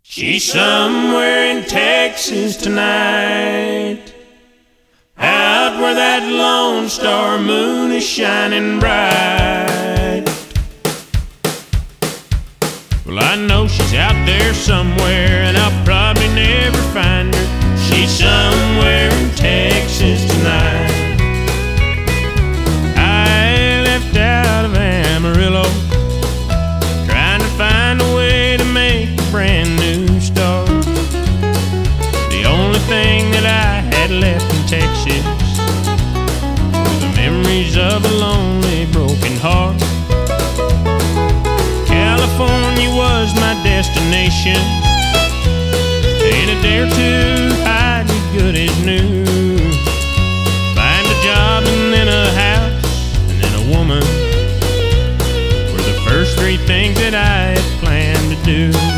She's somewhere in Texas tonight, out where that Lone Star moon is shining bright. Well, I know she's out there somewhere, and I'll probably never find her. She's somewhere in Texas tonight. I left out of Amarillo, trying to find a way to make a brand new start. The only thing that I had left in Texas were the memories of a lonely, broken heart. California was my destination. In a day or two, I'd be good as new. Find a job and then a house and then a woman were the first three things that I had planned to do.